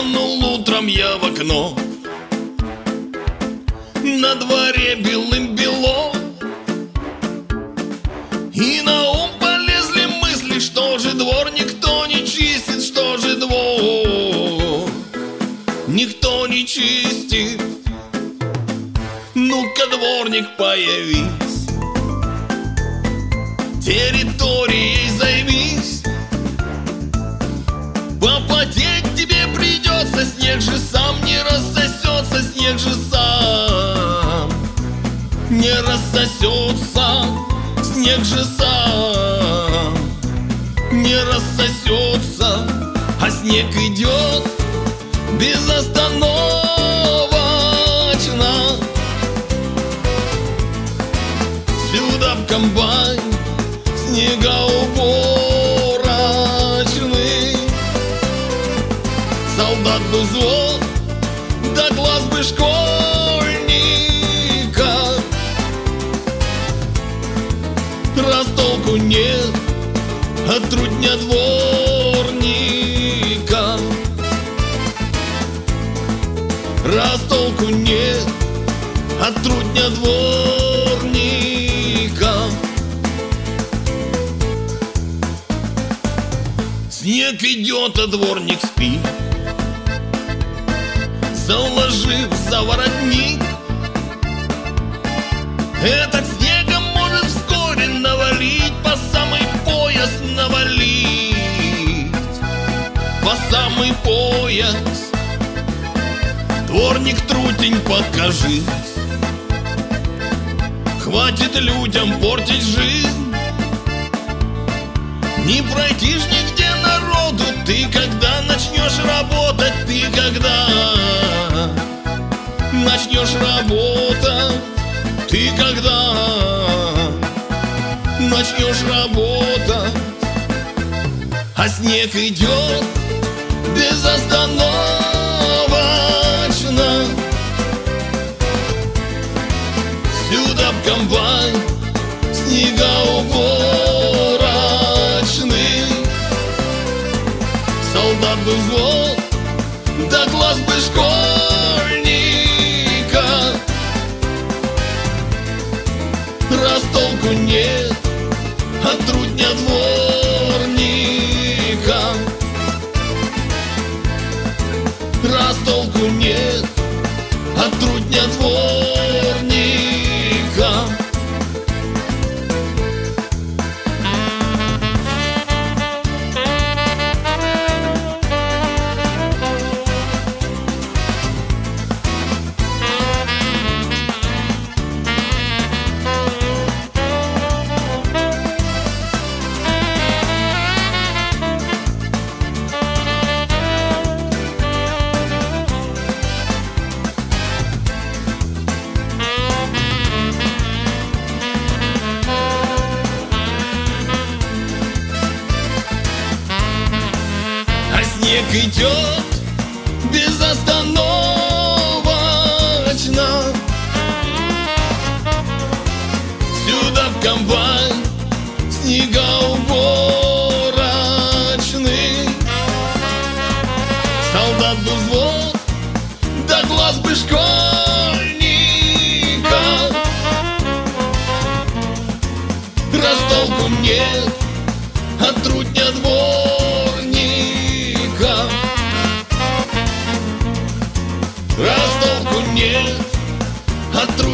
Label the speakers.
Speaker 1: Глянул утром я в окно, на дворе белым-бело, и на ум полезли мысли: что же двор никто не чистит, что же двор никто не чистит. Ну-ка, дворник, появись, территорией займись. Попотеть тебе придется, снег же сам не рассосется, снег же сам не рассосется, снег же сам не рассосется. А снег идет безостановочно, сюда в комбайн снегоуборочный. Солдат бы взвод, да класс бы школьника. Растолку нет от трудня дворника. Растолку нет от трудня дворника. Снег идет, а дворник спит, заложив за воротник. Этот снегом может вскоре навалить, по самый пояс навалить, по самый пояс. Дворник, трутень, покажись, хватит людям портить жизнь. Не пройти ж нигде народу, ты когда начнешь работать, ты когда начнешь работать, ты когда начнешь работать. А снег идет безостановочно, сюда в комбайн снегоуборочный. Солдат бы взвод, да класс бы школьника. Растолку нет от трудня дворника. Растолку нет от трудня дворника. Снег идет безостановочно, сюда в комбайн снегоуборочный. Солдат бы взвод, да класс бы школьника. Растолку нет от трудня дворника. Растолку нет от трудня